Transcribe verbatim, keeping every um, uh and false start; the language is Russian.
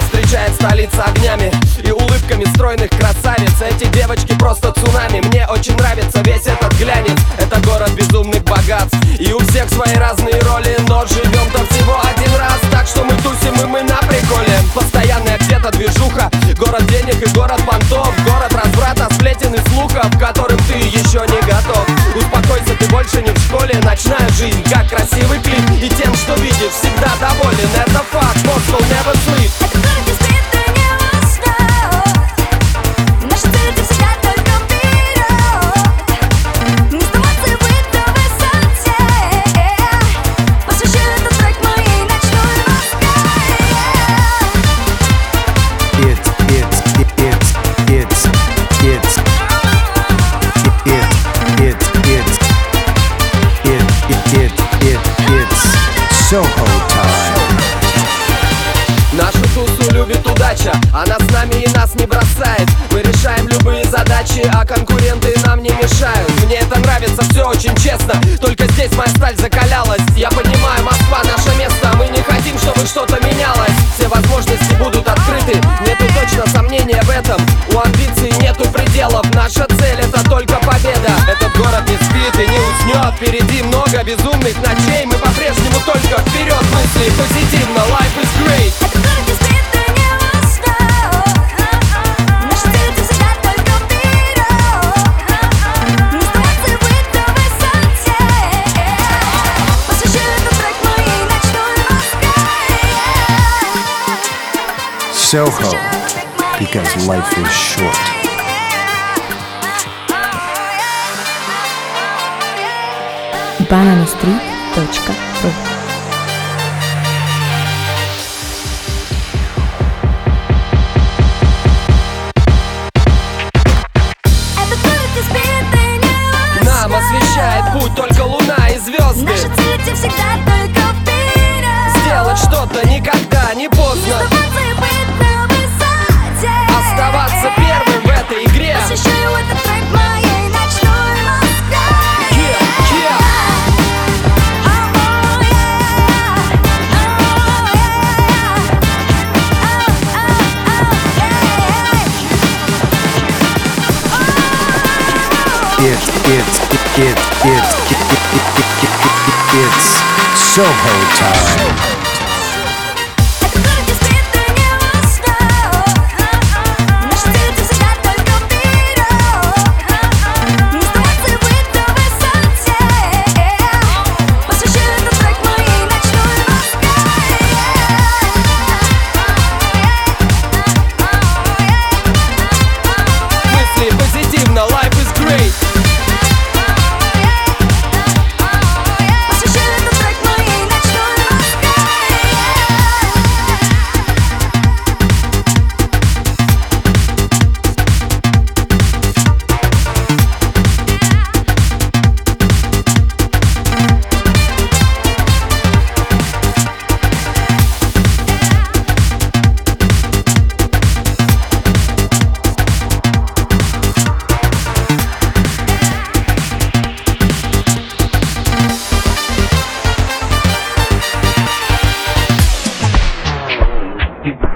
встречает столица огнями и улыбками стройных красавиц. Эти девочки просто цунами. Мне очень нравится весь этот глянец. Это город безумных богатств, и у всех свои разные роли, но живем-то всего один раз, так что мы тусим и мы на приколе. Постоянная где-то движуха, город денег и город понтов, город разврата, сплетен и слухов, к которым ты еще не готов. Успокойся, ты больше не в школе. Ночная жизнь, как красивый клип, и тем, что видишь, всегда доволен. Это факт, Moscow never sleep. Это город, где спит и не восстает. Наши цели всегда только вперед. Не сдаваться и быть на высоте. Посвящу этот трек моей ночной Москве. It's, it's, it's, it's, it's, it, it, it's, it, it, it, it, it's Soho time. Нашу тусу любит удача, она с нами и нас не бросает. Мы решаем любые задачи, а конкуренты нам не мешают. Мне это нравится, все очень честно, только здесь моя сталь закалялась. Я понимаю, Москва наше место, мы не хотим, чтобы что-то менялось. Все возможности будут открыты, нету точно сомнения в этом. У амбиций нету пределов, наша цель это только победа. Этот город не спит и не уснет, впереди много безумных ночей. Мы по-прежнему только вперед, мысли позитивно, life is great. Это город, где спит и не восстает. Наши цели всегда только вперед. Не сдаваться и быть на высоте. Посвящу этот трек моей ночной Москве. Soho, because life is short. bananastreet точка ру. Этот город, где спит и не Нам освещает восстает. путь только луна и звезды. Наши цели всегда только вперед. Сделать что-то никогда не поздно. Сдаваться и быть на высоте. Оставаться первым в этой игре. Посвящу этот трек моей ночной Москве. Yeah, yeah. Oh, yeah. Oh, yeah. Oh, oh, oh, yeah. It, it, it, it, it, it, it, it, it, it, it's Soho time.